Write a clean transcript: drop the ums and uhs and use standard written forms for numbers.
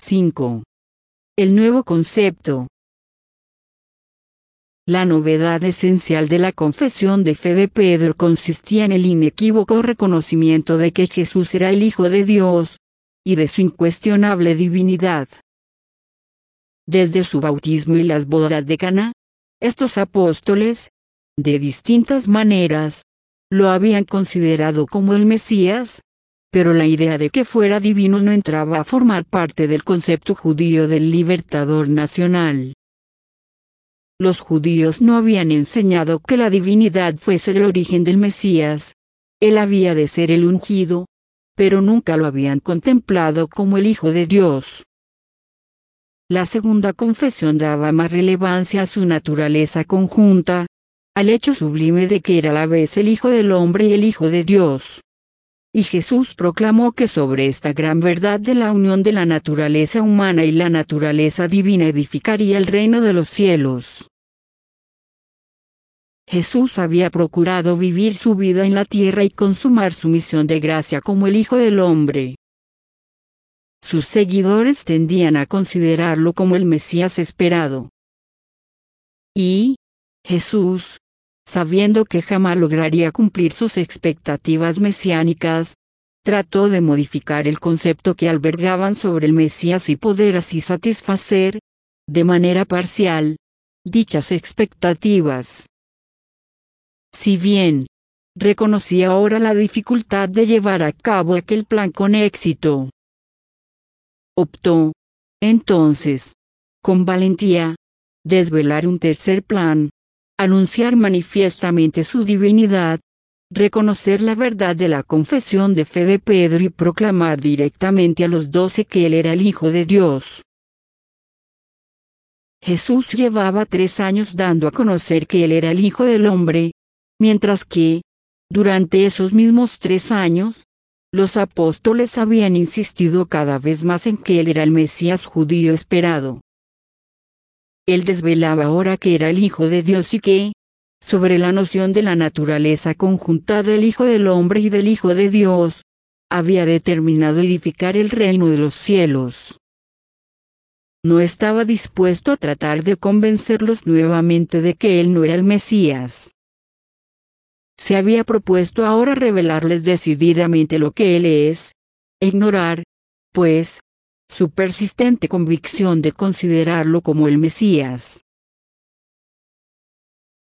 5. El nuevo concepto. La novedad esencial de la confesión de fe de Pedro consistía en el inequívoco reconocimiento de que Jesús era el Hijo de Dios, y de su incuestionable divinidad. Desde su bautismo y las bodas de Caná, estos apóstoles, de distintas maneras, lo habían considerado como el Mesías, pero la idea de que fuera divino no entraba a formar parte del concepto judío del libertador nacional. Los judíos no habían enseñado que la divinidad fuese el origen del Mesías. Él había de ser el ungido, pero nunca lo habían contemplado como el Hijo de Dios. La segunda confesión daba más relevancia a su naturaleza conjunta, al hecho sublime de que era a la vez el Hijo del Hombre y el Hijo de Dios. Y Jesús proclamó que sobre esta gran verdad de la unión de la naturaleza humana y la naturaleza divina edificaría el reino de los cielos. Jesús había procurado vivir su vida en la tierra y consumar su misión de gracia como el Hijo del Hombre. Sus seguidores tendían a considerarlo como el Mesías esperado. Y Jesús, sabiendo que jamás lograría cumplir sus expectativas mesiánicas, trató de modificar el concepto que albergaban sobre el Mesías y poder así satisfacer, de manera parcial, dichas expectativas. Si bien reconocía ahora la dificultad de llevar a cabo aquel plan con éxito, optó, entonces, con valentía, desvelar un tercer plan: anunciar manifiestamente su divinidad, reconocer la verdad de la confesión de fe de Pedro y proclamar directamente a los 12 que él era el Hijo de Dios. Jesús llevaba 3 años dando a conocer que él era el Hijo del Hombre, mientras que, durante esos mismos 3 años, los apóstoles habían insistido cada vez más en que él era el Mesías judío esperado. Él desvelaba ahora que era el Hijo de Dios y que, sobre la noción de la naturaleza conjunta del Hijo del Hombre y del Hijo de Dios, había determinado edificar el reino de los cielos. No estaba dispuesto a tratar de convencerlos nuevamente de que él no era el Mesías. Se había propuesto ahora revelarles decididamente lo que él es, e ignorar, pues, su persistente convicción de considerarlo como el Mesías.